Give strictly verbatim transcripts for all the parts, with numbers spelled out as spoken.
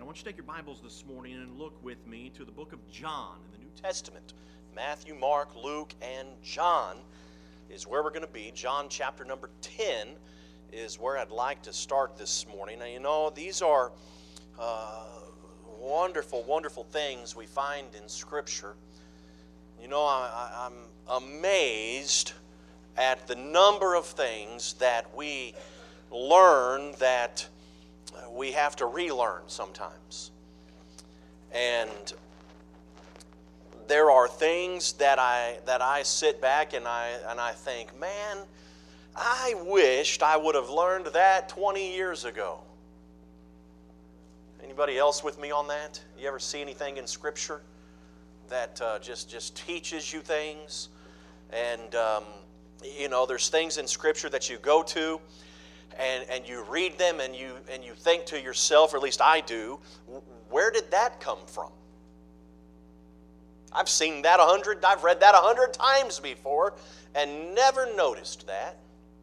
want you to take your Bibles this morning and look with me to the book of John in the New Testament. Matthew, Mark, Luke, and John is where we're going to be. John chapter number ten is where I'd like to start this morning. Now, you know, these are uh, wonderful, wonderful things we find in Scripture. You know, I, I'm amazed at the number of things that we learn that we have to relearn sometimes. And there are things that I that I sit back and I and I think, man, I wished I would have learned that twenty years ago. Anybody else with me on that? You ever see anything in Scripture that uh, just just teaches you things? And um, you know, there's things in Scripture that you go to and and you read them and you and you think to yourself, or at least I do, where did that come from? I've seen that a hundred, I've read that a hundred times before and never noticed that.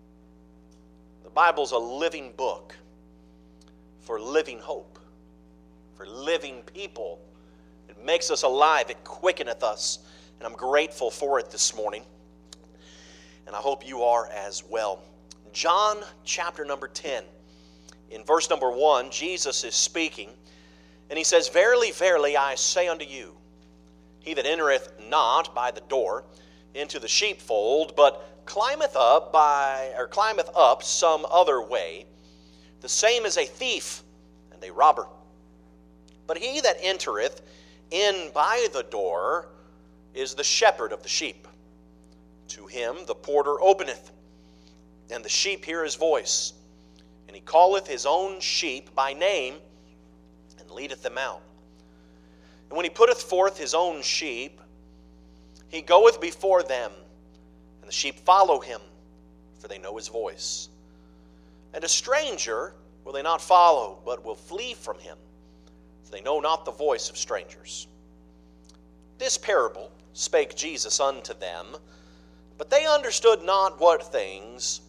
The Bible's a living book for living hope, for living people. It makes us alive, it quickeneth us, and I'm grateful for it this morning. And I hope you are as well. John chapter number ten. In verse number one, Jesus is speaking, and he says, Verily, verily, I say unto you, he that entereth not by the door into the sheepfold, but climbeth up by or climbeth up some other way, the same is a thief and a robber. But he that entereth in by the door is the shepherd of the sheep. To him the porter openeth, and the sheep hear his voice, and he calleth his own sheep by name, and leadeth them out. And when he putteth forth his own sheep, he goeth before them, and the sheep follow him, for they know his voice. And a stranger will they not follow, but will flee from him, for they know not the voice of strangers. This parable spake Jesus unto them, but they understood not what things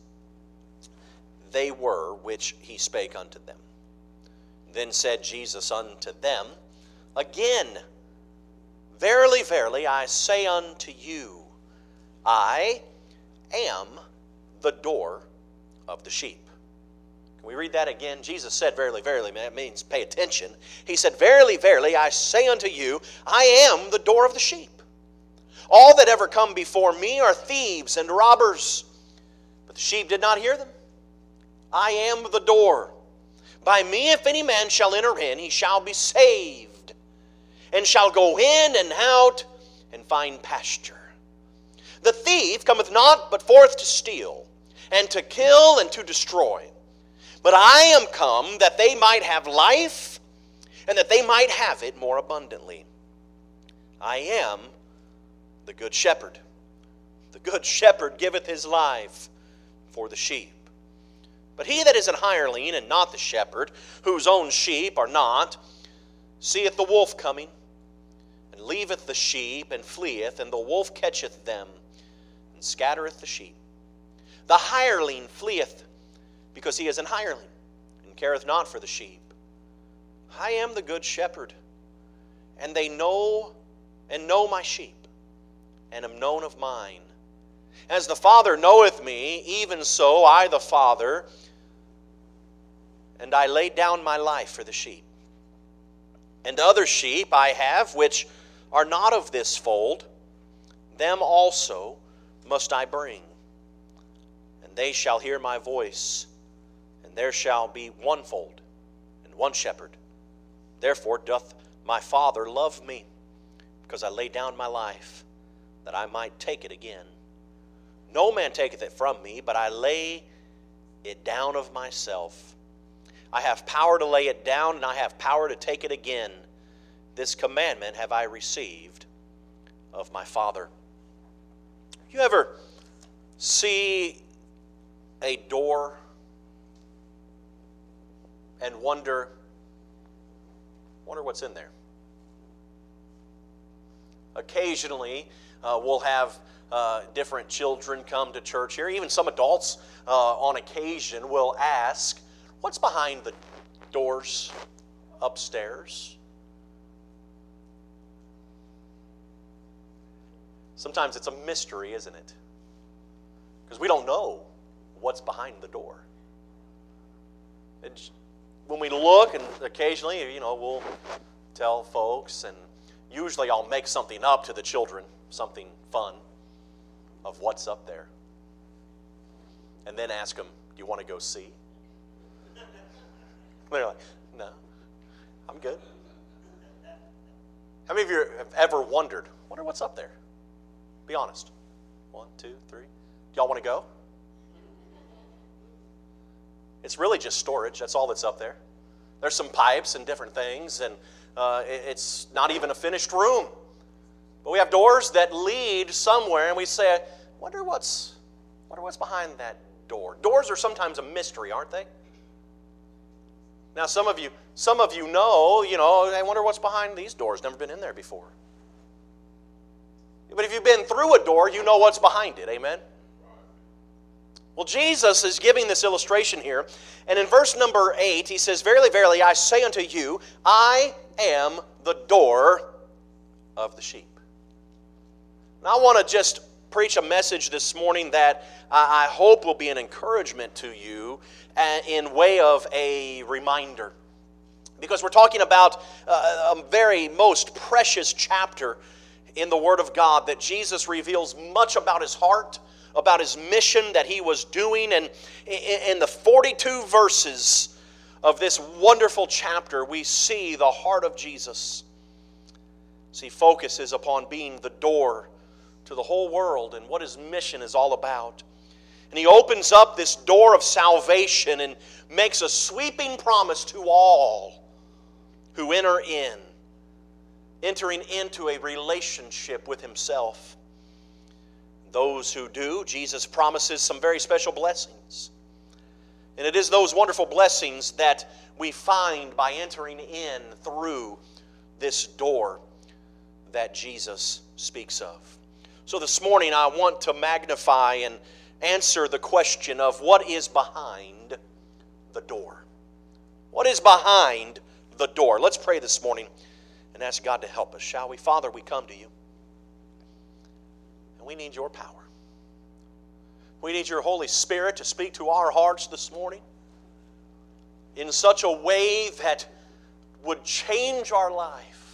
they were which he spake unto them. Then said Jesus unto them again, Verily, verily, I say unto you, I am the door of the sheep. Can we read that again? Jesus said, Verily, verily, that means pay attention. He said, Verily, verily, I say unto you, I am the door of the sheep. All that ever come before me are thieves and robbers, but the sheep did not hear them. I am the door. By me, if any man shall enter in, he shall be saved, and shall go in and out and find pasture. The thief cometh not but forth to steal, and to kill, and to destroy. But I am come that they might have life, and that they might have it more abundantly. I am the good shepherd. The good shepherd giveth his life for the sheep. But he that is an hireling, and not the shepherd, whose own sheep are not, seeth the wolf coming, and leaveth the sheep, and fleeth, and the wolf catcheth them, and scattereth the sheep. The hireling fleeth, because he is an hireling, and careth not for the sheep. I am the good shepherd, and they know and know my sheep, and am known of mine. As the Father knoweth me, even so I the Father, and I lay down my life for the sheep. And other sheep I have, which are not of this fold, them also must I bring. And they shall hear my voice, and there shall be one fold, and one shepherd. Therefore doth my Father love me, because I lay down my life, that I might take it again. No man taketh it from me, but I lay it down of myself. I have power to lay it down, and I have power to take it again. This commandment have I received of my Father. You ever see a door and wonder, wonder what's in there? Occasionally, uh, we'll have uh, different children come to church here. Even some adults uh, on occasion will ask, what's behind the doors upstairs. Sometimes it's a mystery, isn't it? Because we don't know what's behind the door. It's, when we look, and occasionally, you know, we'll tell folks, and usually I'll make something up to the children, something fun, of what's up there. And then ask them, do you want to go see? They're like, no, I'm good. How many of you have ever wondered, wonder what's up there? Be honest. One, two, three. Do y'all want to go? It's really just storage. That's all that's up there. There's some pipes and different things, and uh, it's not even a finished room. But we have doors that lead somewhere, and we say, wonder what's, wonder what's behind that door. Doors are sometimes a mystery, aren't they? Now, some of you, some of you know, you know, I wonder what's behind these doors. Never been in there before. But if you've been through a door, you know what's behind it. Amen? Well, Jesus is giving this illustration here. And in verse number eight, he says, Verily, verily, I say unto you, I am the door of the sheep. Now, I want to just preach a message this morning that I hope will be an encouragement to you in way of a reminder. Because we're talking about a very most precious chapter in the Word of God that Jesus reveals much about His heart, about His mission that He was doing. And in the forty-two verses of this wonderful chapter, we see the heart of Jesus. So He focuses upon being the door to the whole world and what His mission is all about. And He opens up this door of salvation and makes a sweeping promise to all who enter in, entering into a relationship with Himself. Those who do, Jesus promises some very special blessings. And it is those wonderful blessings that we find by entering in through this door that Jesus speaks of. So this morning I want to magnify and answer the question of what is behind the door. What is behind the door? Let's pray this morning and ask God to help us, shall we? Father, we come to You. And we need Your power. We need Your Holy Spirit to speak to our hearts this morning in such a way that would change our life.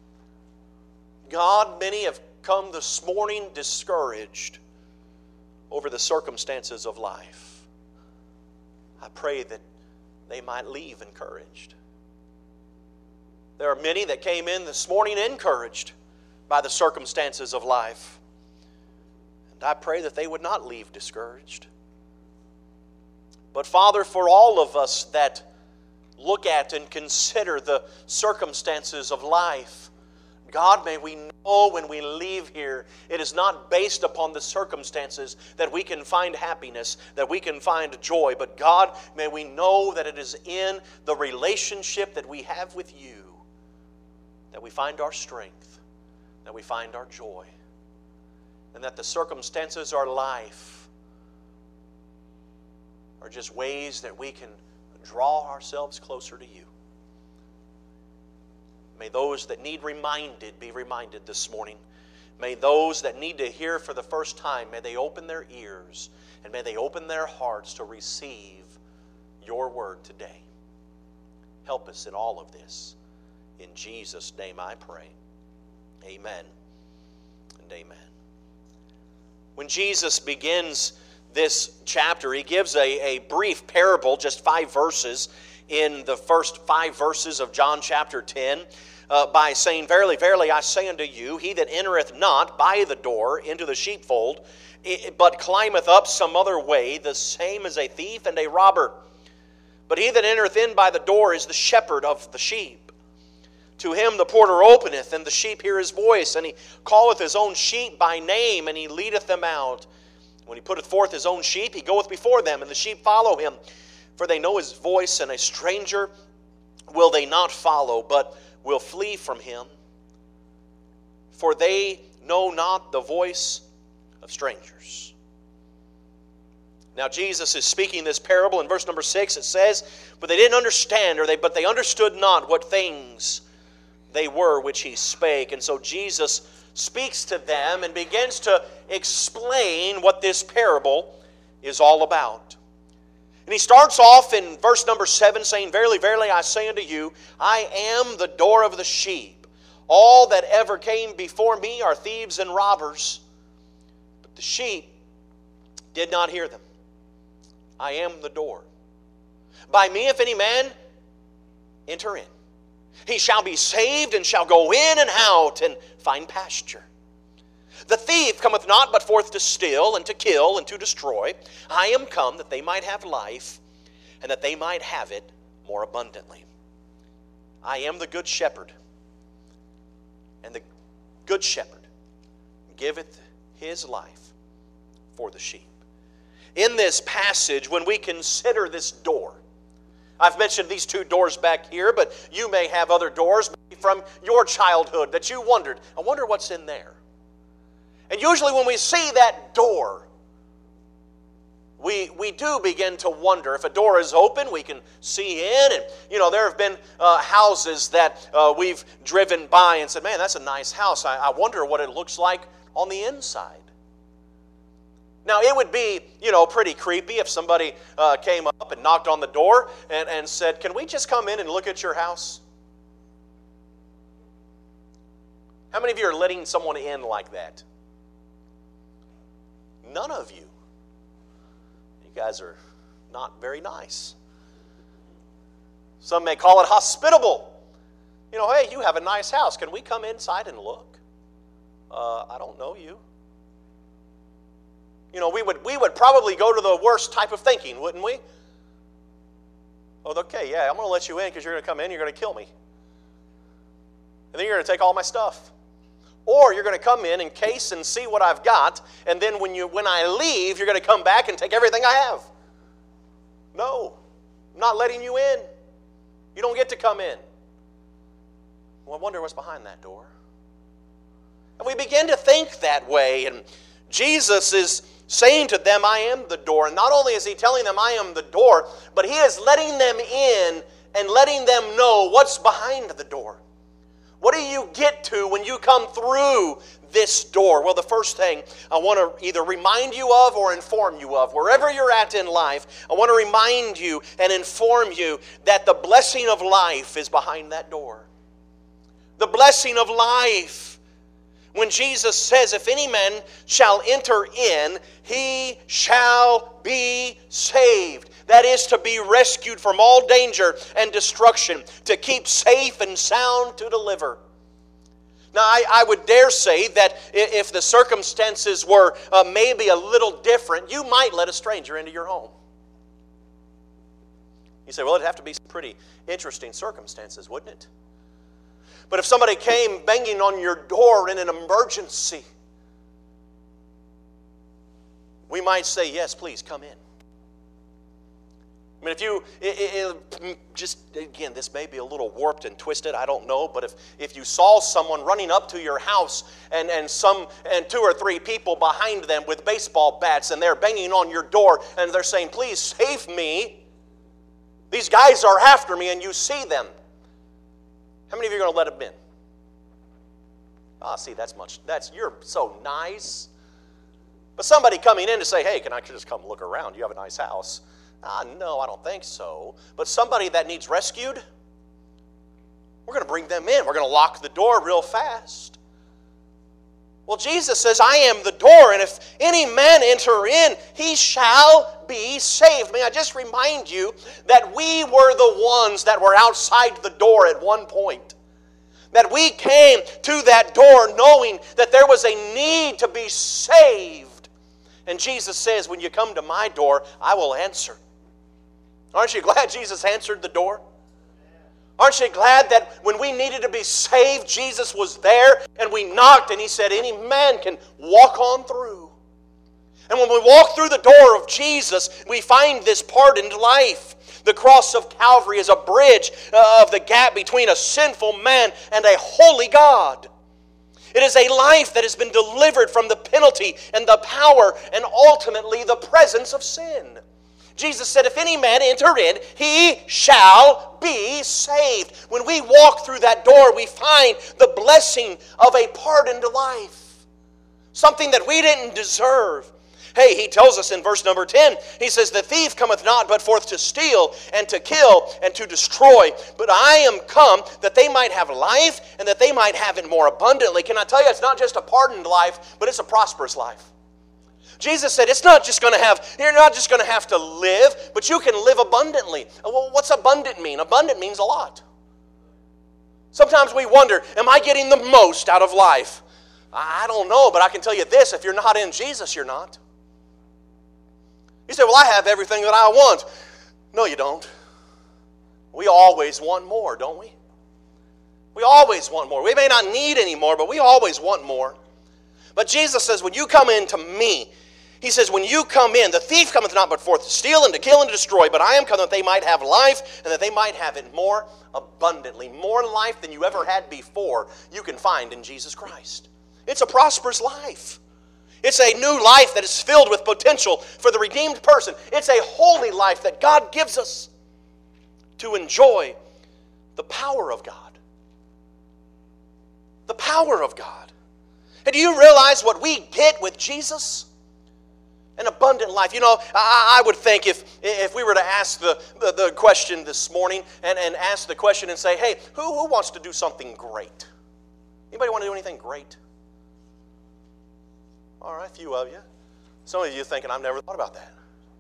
God, many have come this morning discouraged over the circumstances of life. I pray that they might leave encouraged. There are many that came in this morning encouraged by the circumstances of life. And I pray that they would not leave discouraged. But Father, for all of us that look at and consider the circumstances of life, God, may we know when we leave here, it is not based upon the circumstances that we can find happiness, that we can find joy. But God, may we know that it is in the relationship that we have with You that we find our strength, that we find our joy, and that the circumstances of our life are just ways that we can draw ourselves closer to You. May those that need reminded be reminded this morning. May those that need to hear for the first time, may they open their ears and may they open their hearts to receive Your word today. Help us in all of this. In Jesus' name I pray. Amen and amen. When Jesus begins this chapter, He gives a, a brief parable, just five verses, in the first five verses of John chapter ten, uh, by saying, Verily, verily, I say unto you, he that entereth not by the door into the sheepfold, but climbeth up some other way, the same is a thief and a robber. But he that entereth in by the door is the shepherd of the sheep. To him the porter openeth, and the sheep hear his voice, and he calleth his own sheep by name, and he leadeth them out. When he putteth forth his own sheep, he goeth before them, and the sheep follow him. For they know his voice, and a stranger will they not follow, but will flee from him. For they know not the voice of strangers. Now Jesus is speaking this parable in verse number six. It says, "But they didn't understand, or they but they understood not what things they were which he spake." And so Jesus speaks to them and begins to explain what this parable is all about. And he starts off in verse number seven saying, "Verily, verily, I say unto you, I am the door of the sheep. All that ever came before me are thieves and robbers, but the sheep did not hear them. I am the door. By me, if any man enter in, he shall be saved, and shall go in and out, and find pasture. The thief cometh not but forth to steal, and to kill, and to destroy. I am come that they might have life, and that they might have it more abundantly. I am the good shepherd, and the good shepherd giveth his life for the sheep." In this passage, when we consider this door, I've mentioned these two doors back here, but you may have other doors from your childhood that you wondered, I wonder what's in there. And usually when we see that door, we, we do begin to wonder. If a door is open, we can see in. And, you know, there have been uh, houses that uh, we've driven by and said, man, that's a nice house. I, I wonder what it looks like on the inside. Now, it would be, you know, pretty creepy if somebody uh, came up and knocked on the door and, and said, can we just come in and look at your house? How many of you are letting someone in like that? None of you. You guys are not very nice. Some may call it hospitable. You know, hey, you have a nice house. Can we come inside and look? Uh, I don't know you. You know, we would we would probably go to the worst type of thinking, wouldn't we? Oh, okay, yeah, I'm going to let you in because you're going to come in, you're going to kill me. And then you're going to take all my stuff. Or you're going to come in and case and see what I've got, and then when you when I leave, you're going to come back and take everything I have. No, I'm not letting you in. You don't get to come in. Well, I wonder what's behind that door. And we begin to think that way, and Jesus is saying to them, I am the door. And not only is he telling them, I am the door, but he is letting them in and letting them know what's behind the door. What do you get to when you come through this door? Well, the first thing I want to either remind you of or inform you of, wherever you're at in life, I want to remind you and inform you that the blessing of life is behind that door. The blessing of life. When Jesus says, if any man shall enter in, he shall be saved. That is to be rescued from all danger and destruction, to keep safe and sound to deliver. Now, I, I would dare say that if the circumstances were uh, maybe a little different, you might let a stranger into your home. You say, well, it'd have to be some pretty interesting circumstances, wouldn't it? But if somebody came banging on your door in an emergency, we might say, yes, please, come in. I mean, if you, it, it, just, again, this may be a little warped and twisted, I don't know, but if, if you saw someone running up to your house and, and some and two or three people behind them with baseball bats and they're banging on your door and they're saying, please save me, these guys are after me, and you see them, how many of you are going to let them in? Ah, see, that's much, that's, you're so nice. But somebody coming in to say, hey, can I just come look around? You have a nice house. Ah, no, I don't think so. But somebody that needs rescued, we're going to bring them in. We're going to lock the door real fast. Well, Jesus says, I am the door, and if any man enter in, he shall be saved. May I just remind you that we were the ones that were outside the door at one point. That we came to that door knowing that there was a need to be saved. And Jesus says, when you come to my door, I will answer. Aren't you glad Jesus answered the door? Aren't you glad that when we needed to be saved, Jesus was there and we knocked and he said, any man can walk on through. And when we walk through the door of Jesus, we find this pardoned life. The cross of Calvary is a bridge of the gap between a sinful man and a holy God. It is a life that has been delivered from the penalty and the power and ultimately the presence of sin. Jesus said, if any man enter in, he shall be saved. When we walk through that door, we find the blessing of a pardoned life. Something that we didn't deserve. Hey, he tells us in verse number ten, he says, the thief cometh not but forth to steal and to kill and to destroy. But I am come that they might have life and that they might have it more abundantly. Can I tell you, it's not just a pardoned life, but it's a prosperous life. Jesus said, it's not just going to have, you're not just going to have to live, but you can live abundantly. Well, what's abundant mean? Abundant means a lot. Sometimes we wonder, am I getting the most out of life? I don't know, but I can tell you this, if you're not in Jesus, you're not. You say, well, I have everything that I want. No, you don't. We always want more, don't we? We always want more. We may not need any more, but we always want more. But Jesus says, when you come into me, he says, when you come in, the thief cometh not but forth to steal and to kill and to destroy, but I am come that they might have life and that they might have it more abundantly. More life than you ever had before you can find in Jesus Christ. It's a prosperous life. It's a new life that is filled with potential for the redeemed person. It's a holy life that God gives us to enjoy the power of God. The power of God. And do you realize what we get with Jesus? An abundant life. You know, I, I would think if if we were to ask the, the, the question this morning and, and ask the question and say, hey, who, who wants to do something great? Anybody want to do anything great? All right, a few of you. Some of you thinking, I've never thought about that.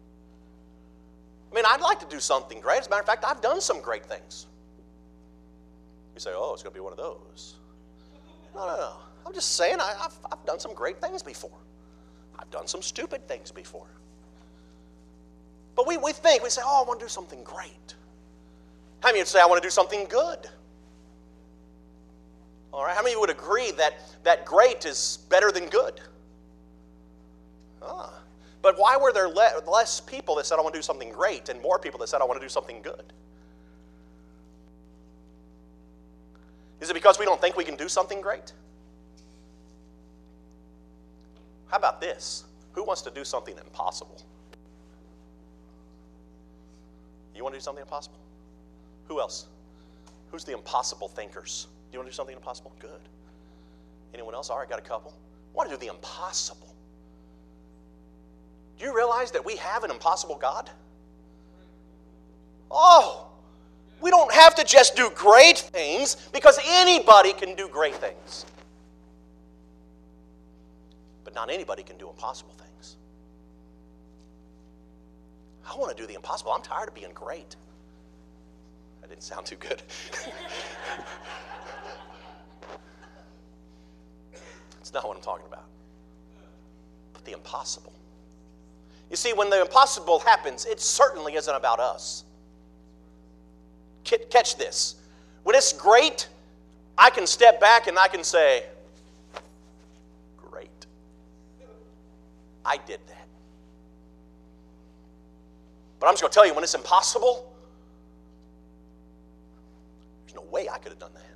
I mean, I'd like to do something great. As a matter of fact, I've done some great things. You say, oh, it's going to be one of those. No, no, no. I'm just saying, I, I've, I've done some great things before. I've done some stupid things before. But we, we think, we say, oh, I want to do something great. How many of you would say, I want to do something good? All right, how many of you would agree that, that great is better than good? Ah. But why were there le- less people that said, I want to do something great, and more people that said, I want to do something good? Is it because we don't think we can do something great? How about this? Who wants to do something impossible? You want to do something impossible? Who else? Who's the impossible thinkers? Do you want to do something impossible? Good. Anyone else? All right, got a couple. I want to do the impossible. Do you realize that we have an impossible God? Oh, we don't have to just do great things because anybody can do great things. But not anybody can do impossible things. I want to do the impossible. I'm tired of being great. That didn't sound too good. That's not what I'm talking about. But the impossible. You see, when the impossible happens, it certainly isn't about us. Catch this. When it's great, I can step back and I can say, great. I did that. But I'm just going to tell you, when it's impossible, there's no way I could have done that.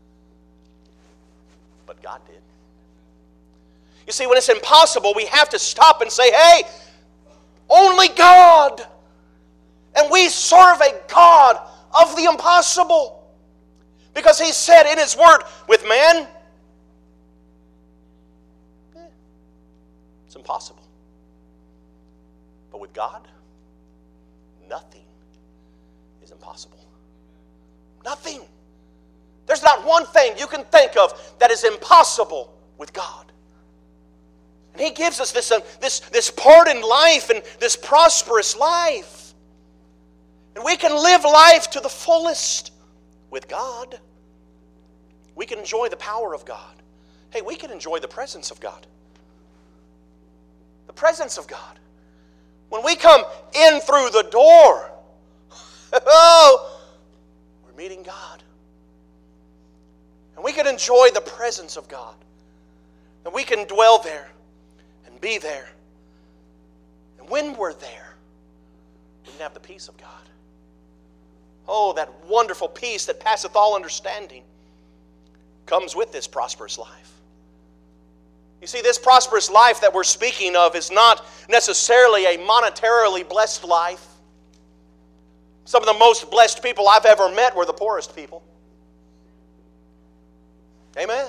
But God did. You see, when it's impossible, we have to stop and say, hey, only God. And we serve a God of the impossible. Because He said in His Word, with man, eh, it's impossible. But with God, nothing is impossible. Nothing. There's not one thing you can think of that is impossible with God. And He gives us this, uh, this, this pardoned life and this prosperous life. And we can live life to the fullest with God. We can enjoy the power of God. Hey, we can enjoy the presence of God. The presence of God. When we come in through the door, oh, we're meeting God. And we can enjoy the presence of God. And we can dwell there and be there. And when we're there, we can have the peace of God. Oh, that wonderful peace that passeth all understanding comes with this prosperous life. You see, this prosperous life that we're speaking of is not necessarily a monetarily blessed life. Some of the most blessed people I've ever met were the poorest people. Amen.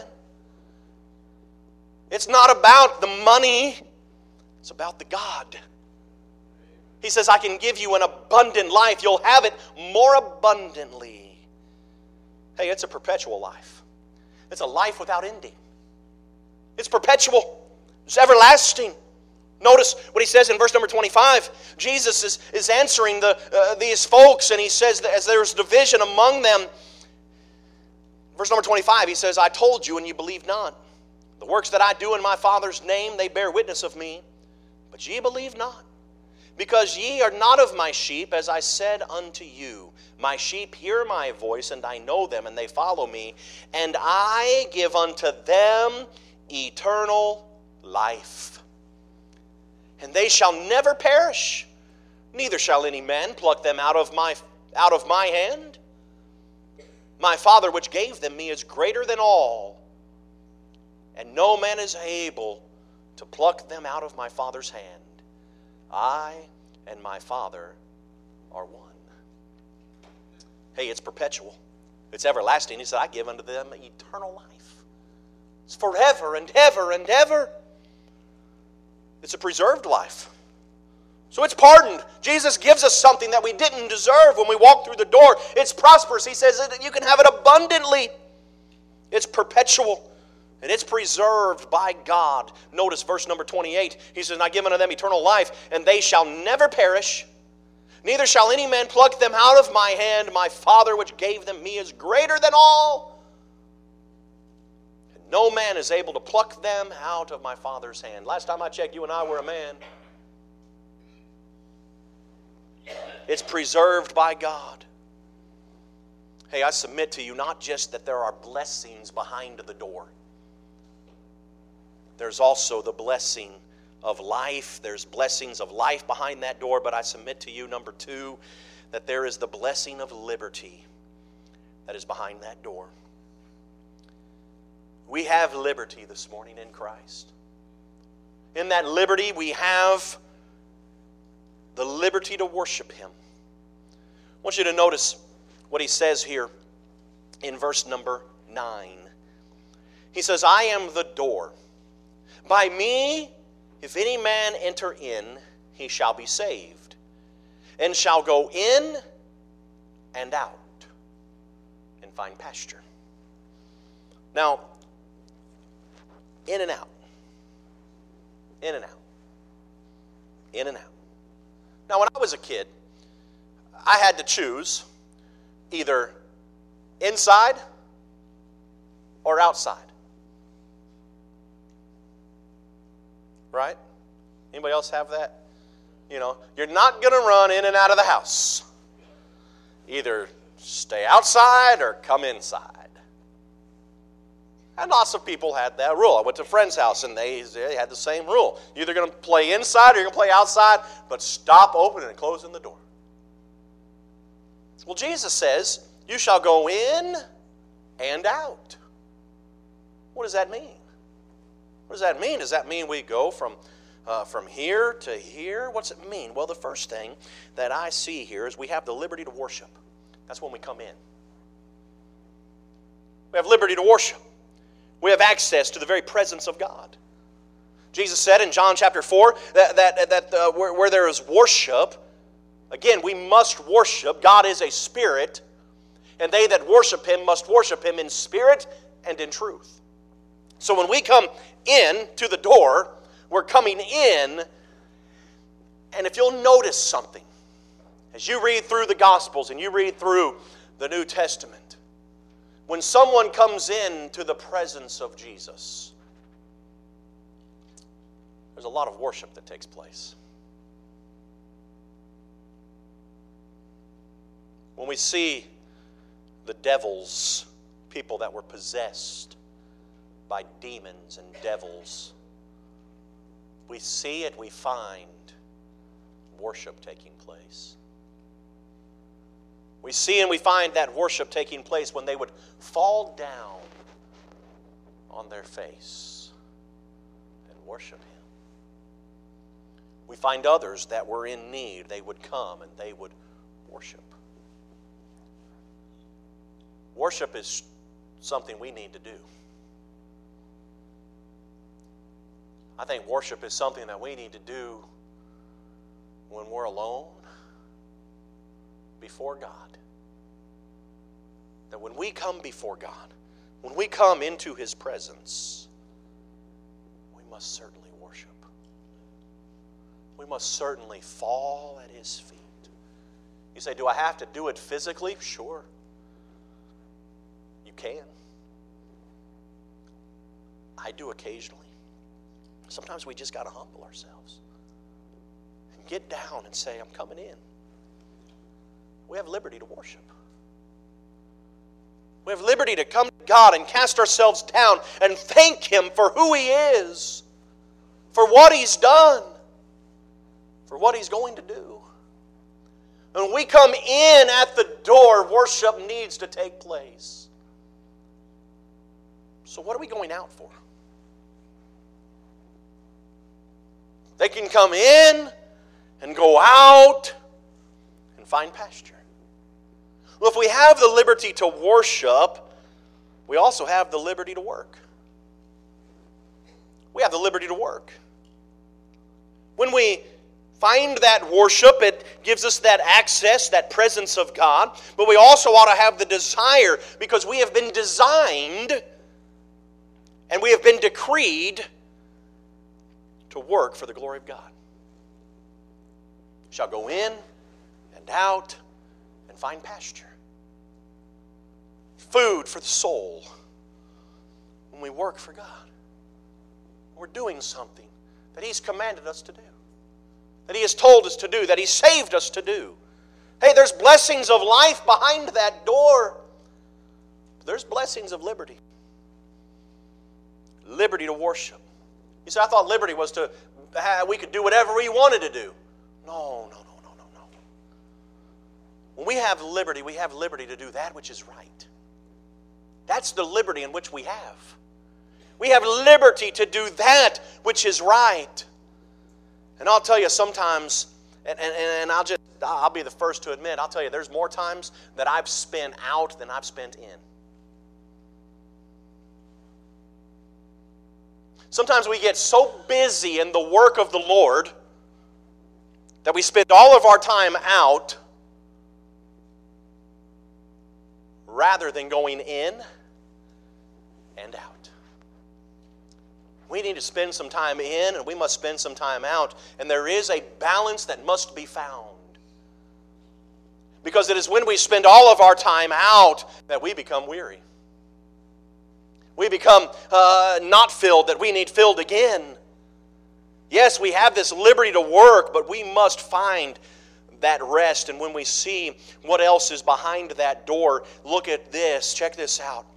It's not about the money. It's about the God. He says, I can give you an abundant life. You'll have it more abundantly. Hey, it's a perpetual life. It's a life without ending. It's perpetual. It's everlasting. Notice what he says in verse number twenty-five. Jesus is, is answering the, uh, these folks, and he says that as there's division among them, verse number twenty-five, he says, I told you and you believe not. The works that I do in my Father's name, they bear witness of me. But ye believe not. Because ye are not of my sheep, as I said unto you. My sheep hear my voice, and I know them, and they follow me. And I give unto them eternal life. And they shall never perish, neither shall any man pluck them out of my, out of my hand. My Father which gave them me is greater than all, and no man is able to pluck them out of my Father's hand. I and my Father are one. Hey, it's perpetual. It's everlasting. He said, I give unto them eternal life. It's forever and ever and ever. It's a preserved life. So it's pardoned. Jesus gives us something that we didn't deserve when we walk through the door. It's prosperous. He says that you can have it abundantly. It's perpetual. And it's preserved by God. Notice verse number twenty-eight. He says, and I give unto them eternal life, and they shall never perish. Neither shall any man pluck them out of my hand. My Father which gave them me is greater than all. And no man is able to pluck them out of my Father's hand. Last time I checked, you and I were a man. It's preserved by God. Hey, I submit to you not just that there are blessings behind the door. There's also the blessing of life. There's blessings of life behind that door, but I submit to you, number two, that there is the blessing of liberty that is behind that door. We have liberty this morning in Christ. In that liberty, we have the liberty to worship Him. I want you to notice what he says here in verse number nine. He says, I am the door. By me, if any man enter in, he shall be saved, and shall go in and out, and find pasture. Now, in and out. In and out. In and out. Now, when I was a kid, I had to choose either inside or outside. Right? Anybody else have that? You know, you're not going to run in and out of the house. Either stay outside or come inside. And lots of people had that rule. I went to a friend's house and they, they had the same rule. You're either going to play inside or you're going to play outside, but stop opening and closing the door. Well, Jesus says, you shall go in and out. What does that mean? What does that mean? Does that mean we go from, uh, from here to here? What's it mean? Well, the first thing that I see here is we have the liberty to worship. That's when we come in. We have liberty to worship. We have access to the very presence of God. Jesus said in John chapter four that, that, that uh, where, where there is worship, again, we must worship. God is a spirit, and they that worship Him must worship Him in spirit and in truth. So when we come in to the door, we're coming in, and if you'll notice something, as you read through the Gospels and you read through the New Testament, when someone comes in to the presence of Jesus, there's a lot of worship that takes place. When we see the devils, people that were possessed by demons and devils, we see it, we find worship taking place. We see and we find that worship taking place when they would fall down on their face worship Him. We find others that were in need. They would come and they would worship. Worship is something we need to do. I think worship is something that we need to do when we're alone before God. That when we come before God, when we come into His presence, we must certainly worship. We must certainly fall at His feet. You say, do I have to do it physically? Sure. You can. I do occasionally. Sometimes we just got to humble ourselves and get down and say, I'm coming in. We have liberty to worship. We have liberty to come to God and cast ourselves down and thank Him for who He is, for what He's done, for what He's going to do. When we come in at the door, worship needs to take place. So what are we going out for? They can come in and go out and find pasture. Well, if we have the liberty to worship, we also have the liberty to work. We have the liberty to work. When we find that worship, it gives us that access, that presence of God. But we also ought to have the desire, because we have been designed and we have been decreed to work for the glory of God. Shall go in and out and find pasture. Food for the soul. When we work for God, we're doing something that He's commanded us to do, that He has told us to do, that He saved us to do. Hey, there's blessings of life behind that door. There's blessings of liberty. Liberty to worship. You say, I thought liberty was to, we could do whatever we wanted to do. No, no, no, no, no, no. When we have liberty, we have liberty to do that which is right. That's the liberty in which we have. We have liberty to do that which is right. And I'll tell you, sometimes, and, and, and I'll just, I'll be the first to admit, I'll tell you, there's more times that I've spent out than I've spent in. Sometimes we get so busy in the work of the Lord that we spend all of our time out rather than going in and out. We need to spend some time in and we must spend some time out. And there is a balance that must be found. Because it is when we spend all of our time out that we become weary. We become uh, not filled, that we need filled again. Yes, we have this liberty to work, but we must find that rest. And when we see what else is behind that door, look at this. Check this out.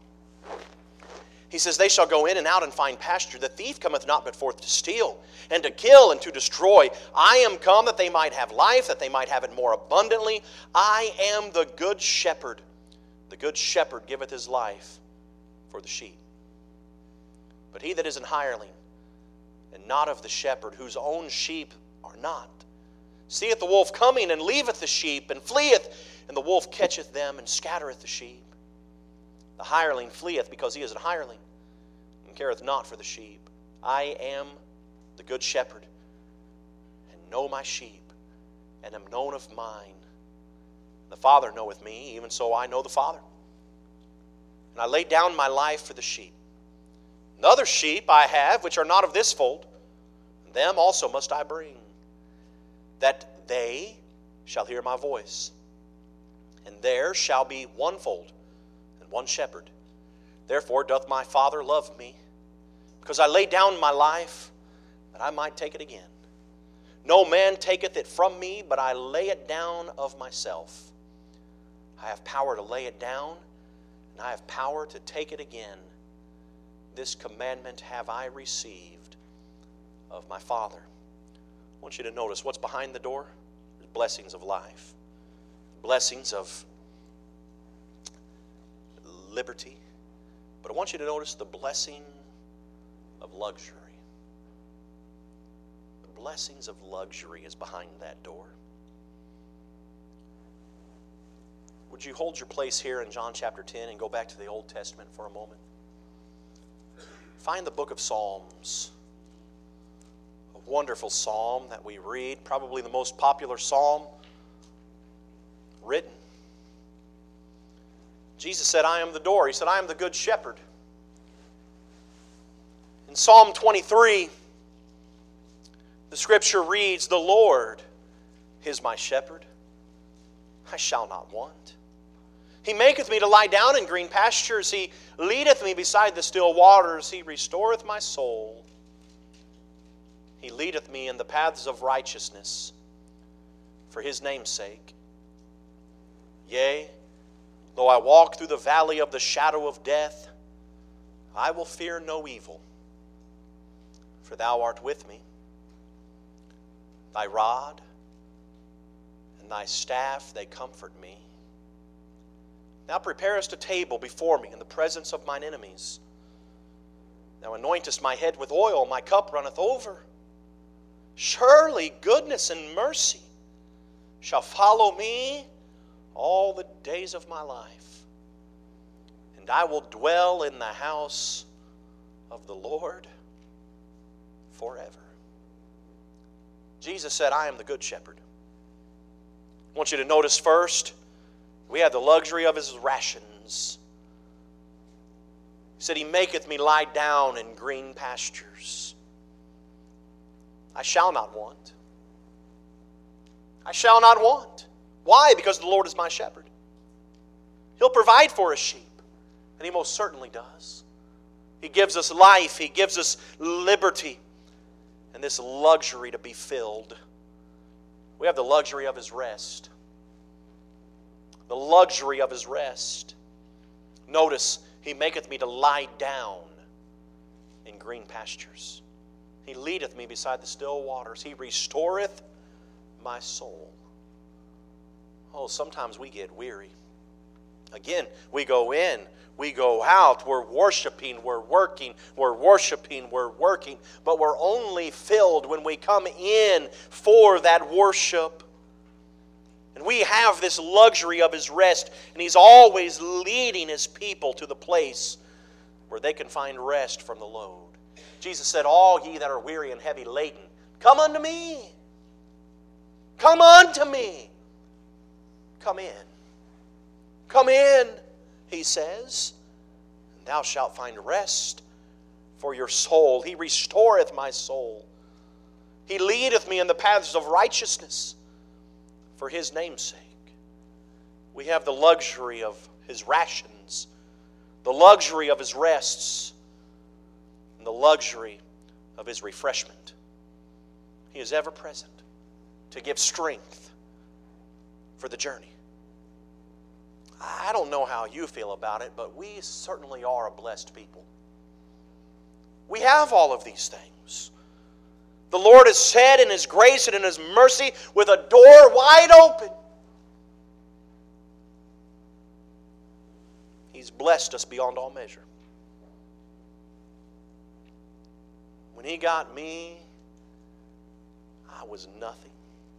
He says, they shall go in and out and find pasture. The thief cometh not but forth to steal, and to kill, and to destroy. I am come that they might have life, that they might have it more abundantly. I am the good shepherd. The good shepherd giveth his life for the sheep. But he that is an hireling, and not of the shepherd, whose own sheep are not, seeth the wolf coming, and leaveth the sheep, and fleeth, and the wolf catcheth them, and scattereth the sheep. The hireling fleeth, because he is an hireling, and careth not for the sheep. I am the good shepherd, and know my sheep, and am known of mine. The Father knoweth me, even so I know the Father. And I lay down my life for the sheep. And other sheep I have, which are not of this fold, them also must I bring, that they shall hear my voice. And there shall be one fold, and one shepherd. Therefore doth my Father love me, because I lay down my life, that I might take it again. No man taketh it from me, but I lay it down of myself. I have power to lay it down, and I have power to take it again. This commandment have I received of my Father. I want you to notice what's behind the door. There's blessings of life. Blessings of liberty. But I want you to notice the blessing of luxury. blessings of luxury is behind that door. Would you hold your place here in John chapter ten and go back to the Old Testament for a moment? Find the book of Psalms. A wonderful psalm that we read, probably the most popular psalm written. Jesus said, I am the door. He said, I am the good shepherd. In Psalm twenty-three, the scripture reads, the Lord is my shepherd. I shall not want. He maketh me to lie down in green pastures. He leadeth me beside the still waters. He restoreth my soul. He leadeth me in the paths of righteousness for His name's sake. Yea, though I walk through the valley of the shadow of death, I will fear no evil, for Thou art with me. Thy rod and Thy staff, they comfort me. Thou preparest a table before me in the presence of mine enemies. Thou anointest my head with oil, my cup runneth over. Surely goodness and mercy shall follow me all the days of my life, and I will dwell in the house of the Lord forever. Jesus said, I am the good shepherd. I want you to notice first, we have the luxury of His rations. He said, He maketh me lie down in green pastures. I shall not want. I shall not want. Why? Because the Lord is my shepherd. He'll provide for His sheep, and He most certainly does. He gives us life. He gives us liberty, and this luxury to be filled. We have the luxury of His rest. The luxury of His rest. Notice, He maketh me to lie down in green pastures. He leadeth me beside the still waters. He restoreth my soul. Oh, sometimes we get weary. Again, we go in, we go out, we're worshiping, we're working, we're worshiping, we're working, but we're only filled when we come in for that worship. And we have this luxury of His rest, and He's always leading His people to the place where they can find rest from the load. Jesus said, all ye that are weary and heavy laden, come unto me. Come unto me. Come in. Come in, He says, and thou shalt find rest for your soul. He restoreth my soul. He leadeth me in the paths of righteousness for His name's sake. We have the luxury of His rations, the luxury of His rests, and the luxury of His refreshment. He is ever present to give strength for the journey. I don't know how you feel about it, but we certainly are a blessed people. We have all of these things. The Lord has said in His grace and in His mercy, with a door wide open, He's blessed us beyond all measure. When He got me, I was nothing.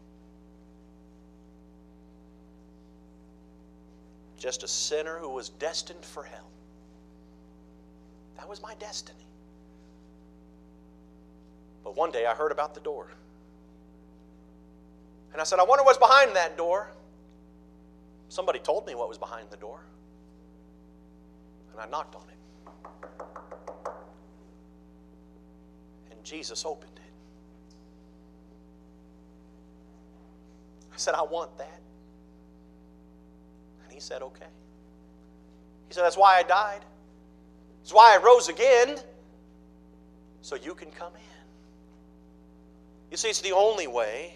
Just a sinner who was destined for hell. That was my destiny. But one day I heard about the door. And I said, I wonder what's behind that door. Somebody told me what was behind the door. And I knocked on it. And Jesus opened it. I said, I want that. And He said, okay. He said, that's why I died. That's why I rose again. So you can come in. You see, it's the only way.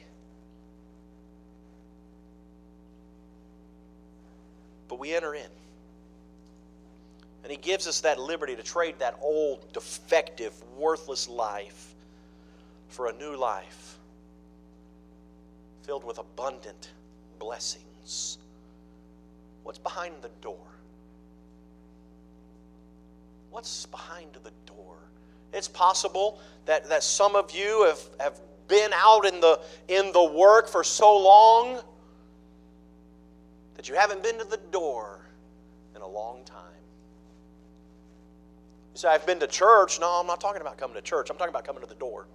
But we enter in. And He gives us that liberty to trade that old, defective, worthless life for a new life filled with abundant blessings. What's behind the door? What's behind the door? It's possible that, that some of you have, have been out in the, in the work for so long that you haven't been to the door in a long time. You say, I've been to church. No, I'm not talking about coming to church. I'm talking about coming to the door.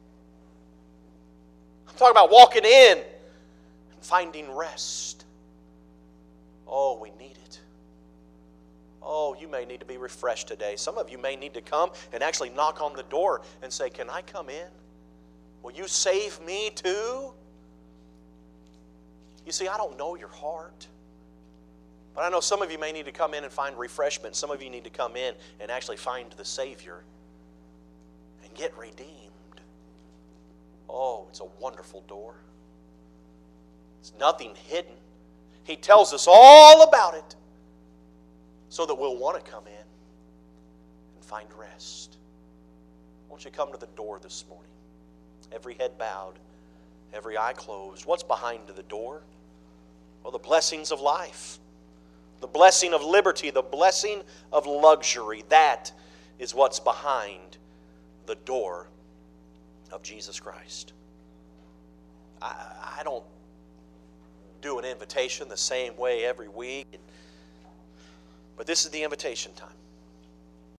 I'm talking about walking in and finding rest. Oh, we need it. Oh, you may need to be refreshed today. Some of you may need to come and actually knock on the door and say, can I come in? Will you save me too? You see, I don't know your heart. But I know some of you may need to come in and find refreshment. Some of you need to come in and actually find the Savior and get redeemed. Oh, it's a wonderful door. It's nothing hidden. He tells us all about it so that we'll want to come in and find rest. Won't you come to the door this morning? Every head bowed, every eye closed. What's behind the door? Well, the blessings of life. The blessing of liberty, the blessing of luxury. That is what's behind the door of Jesus Christ. I, I don't do an invitation the same way every week, but this is the invitation time.